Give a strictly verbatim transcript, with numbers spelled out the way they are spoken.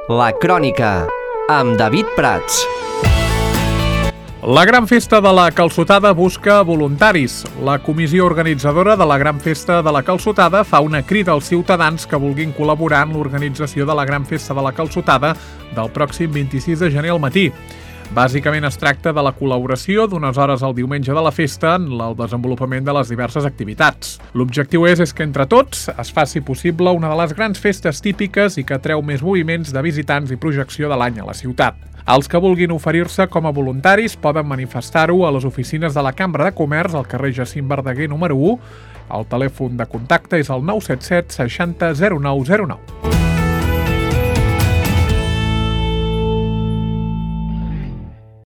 La Crònica, amb David Prats. La Gran Festa de la Calçotada busca voluntaris. La comissió organitzadora de la Gran Festa de la Calçotada fa una crida als ciutadans que vulguin col·laborar en l'organització de la Gran Festa de la Calçotada del pròxim vint-i-sis de gener al matí. Bàsicament es tracta de la col·laboració d'unes hores al diumenge de la festa en el desenvolupament de les diverses activitats. L'objectiu és, és que entre tots es faci possible una de les grans festes típiques i que atreu més moviments de visitants i projecció de l'any a la ciutat. Els que vulguin oferir-se com a voluntaris poden manifestar-ho a les oficines de la Cambra de Comerç al carrer Jacint Verdaguer número u. El telèfon de contacte és el nou set set seixanta zero nou zero nou.